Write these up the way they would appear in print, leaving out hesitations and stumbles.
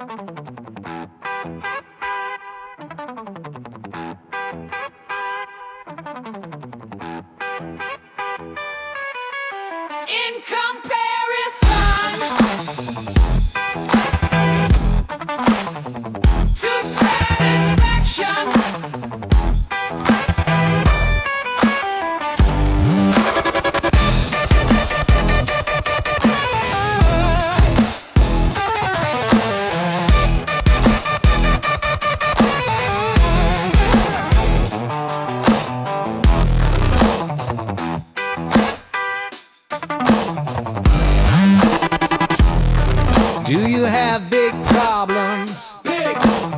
In comparison to satisfaction, do you have big problems? Big.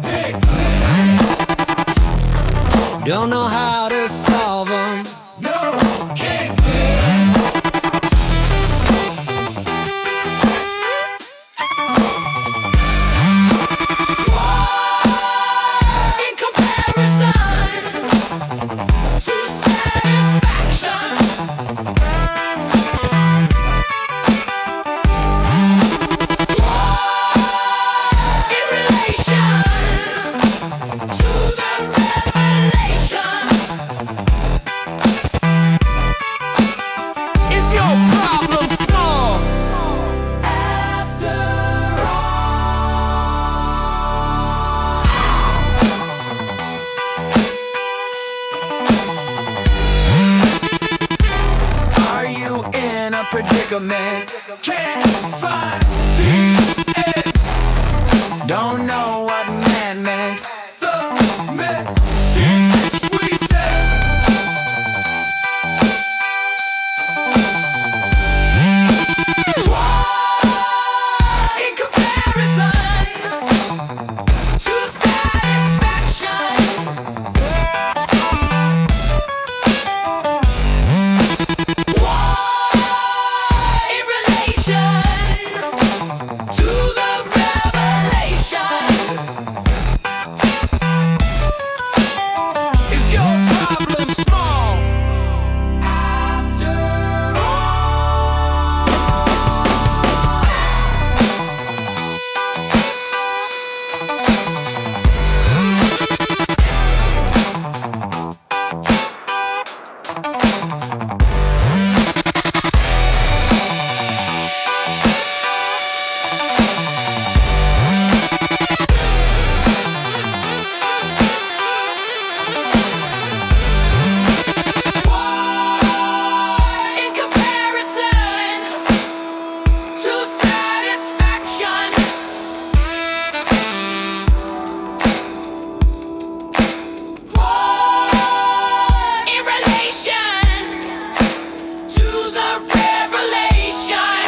Don't know how to solve them? No, can't. in comparison to satisfaction. In relation to the revelation, Is your problem small? after Are you in a predicament? Can't find the end. Don't know what man meant. The message we send. in comparison to satisfaction. In relation to the revelation, Is your problem small? after in comparison to satisfaction. In relation to the revelation,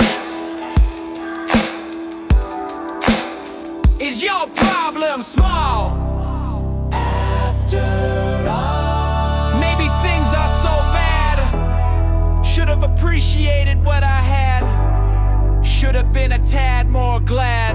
Is your problem small? Maybe things are so bad. Should have appreciated what I had. Should have been a tad more glad.